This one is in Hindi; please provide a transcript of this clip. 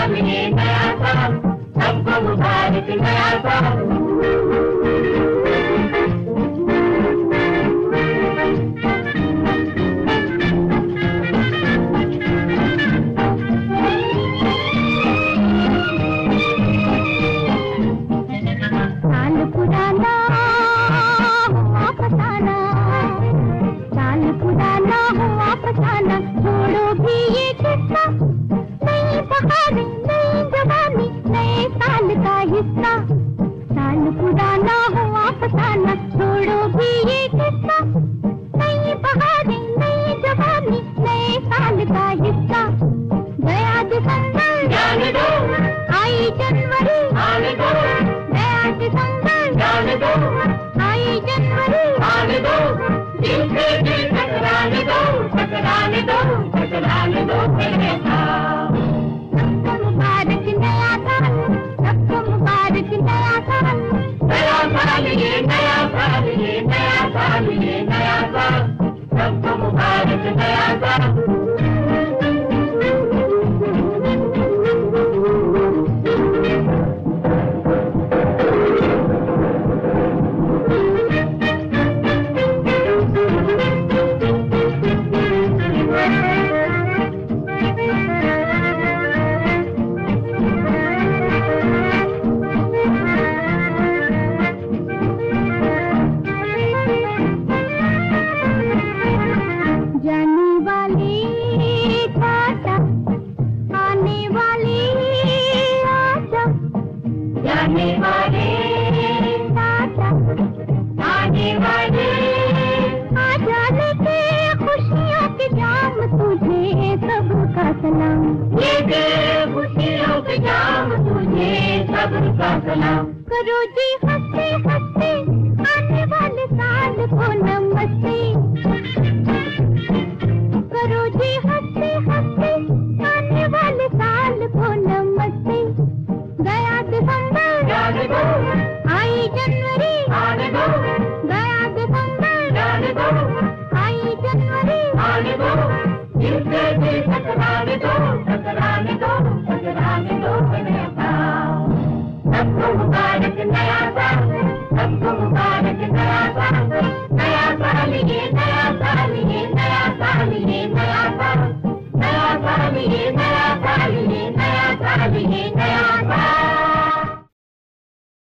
साल ये नया साल, सबको मुबारक नया साल। छोड़ो भी ये किस्सा, नई बहारें नई जवानी नए साल का हिस्सा। साल पुराना हुआ फसाना, छोड़ो भी ये किस्सा, नई बहारें नई जवानी नए साल का हिस्सा। गया दिसंबर जाने दो, आई जनवरी आने दो, गया दिसंबर जाने दो, आई जनवरी आने दो, दिल से दिल टकराने दो, टकराने दो, टकराने दो मेरे साथ। सबको मुबारक नया साल, सबको मुबारक नया साल। नया साल ये नया साल ये नया साल ये नया साल, सबको मुबारक नया साल। आने वाले साथ आने वाले, आ जाने के खुशियों के जाम तुझे सबका सलाम। ये के खुशियों के जाम तुझे सबका सलाम। करो जी हंसते हंसते आने वाले साल को नमस्ते। करो जी हंसते हंसते आने वाले साल को नमस्ते। गया दिसंबर जाने दो, आई जनवरी आने दो, गया दिसंबर जाने दो, आई जनवरी आने दो, दिल से दिल टकराने दो, टकराने दो, टकराने दो मेरे साथ। सबको मुबारक नया साल, सबको मुबारक नया साल। नया साल ये नया साल ये नया साल ये नया साल, नया साल ये नया साल।